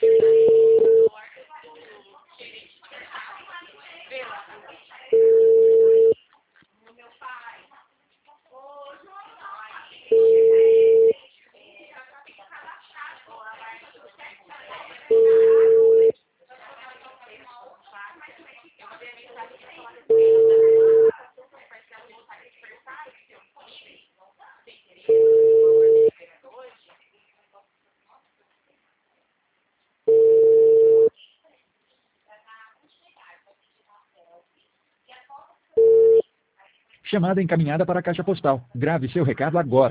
Chamada encaminhada para a caixa postal. Grave seu recado agora.